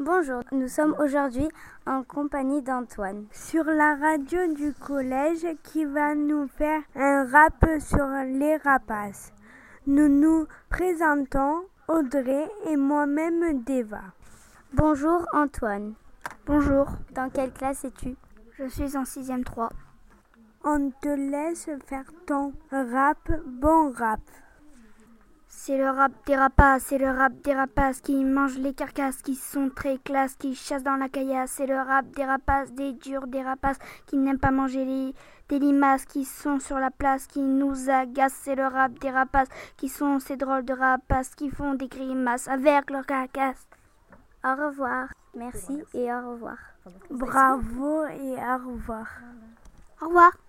Bonjour, nous sommes aujourd'hui en compagnie d'Antoine sur la radio du collège qui va nous faire un rap sur les rapaces. Nous nous présentons Audrey et moi-même Deva. Bonjour Antoine. Bonjour. Dans quelle classe es-tu? Je suis en 6e 3. On te laisse faire ton rap, bon rap. C'est le rap des rapaces, c'est le rap des rapaces qui mangent les carcasses, qui sont très classes, qui chassent dans la caillasse. C'est le rap des rapaces, des durs, des rapaces qui n'aiment pas manger des limaces, qui sont sur la place, qui nous agacent. C'est le rap des rapaces qui sont ces drôles de rapaces qui font des grimaces avec leurs carcasses. Au revoir, merci et au revoir. Bravo et au revoir. Au revoir.